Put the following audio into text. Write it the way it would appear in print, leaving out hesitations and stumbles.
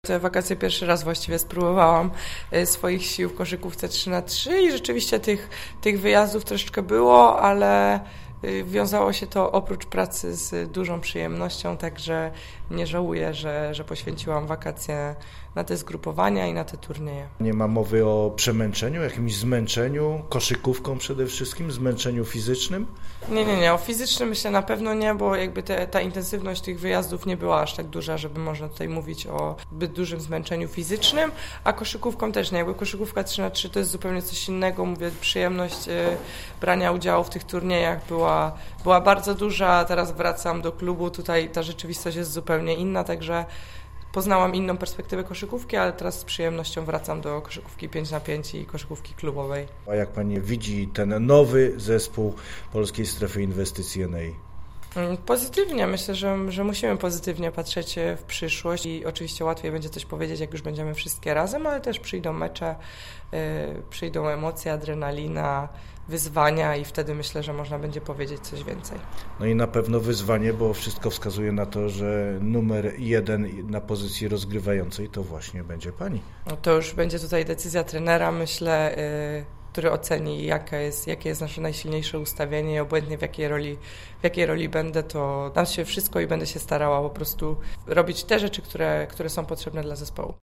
Te wakacje pierwszy raz właściwie spróbowałam swoich sił w koszykówce 3x3 i rzeczywiście tych wyjazdów troszeczkę było, ale wiązało się to oprócz pracy z dużą przyjemnością, także nie żałuję, że poświęciłam wakacje na te zgrupowania i na te turnieje. Nie ma mowy o przemęczeniu, jakimś zmęczeniu, koszykówką przede wszystkim, zmęczeniu fizycznym? Nie, o fizycznym myślę na pewno nie, bo jakby ta intensywność tych wyjazdów nie była aż tak duża, żeby można tutaj mówić o zbyt dużym zmęczeniu fizycznym, a koszykówką też nie. Jakby koszykówka 3x3 to jest zupełnie coś innego, mówię, przyjemność brania udziału w tych turniejach była bardzo duża, a teraz wracam do klubu, tutaj ta rzeczywistość jest zupełnie inna, także poznałam inną perspektywę koszykówki, ale teraz z przyjemnością wracam do koszykówki 5x5 i koszykówki klubowej. A jak Pani widzi ten nowy zespół Polskiej Strefy Inwestycji Enei? Pozytywnie. Myślę, że musimy pozytywnie patrzeć w przyszłość i oczywiście łatwiej będzie coś powiedzieć, jak już będziemy wszystkie razem, ale też przyjdą mecze, przyjdą emocje, adrenalina, wyzwania i wtedy myślę, że można będzie powiedzieć coś więcej. No i na pewno wyzwanie, bo wszystko wskazuje na to, że numer 1 na pozycji rozgrywającej to właśnie będzie Pani. No to już będzie tutaj decyzja trenera, myślę, który oceni, jakie jest nasze najsilniejsze ustawienie i obojętnie w jakiej roli będę, to dam się wszystko i będę się starała po prostu robić te rzeczy, które są potrzebne dla zespołu.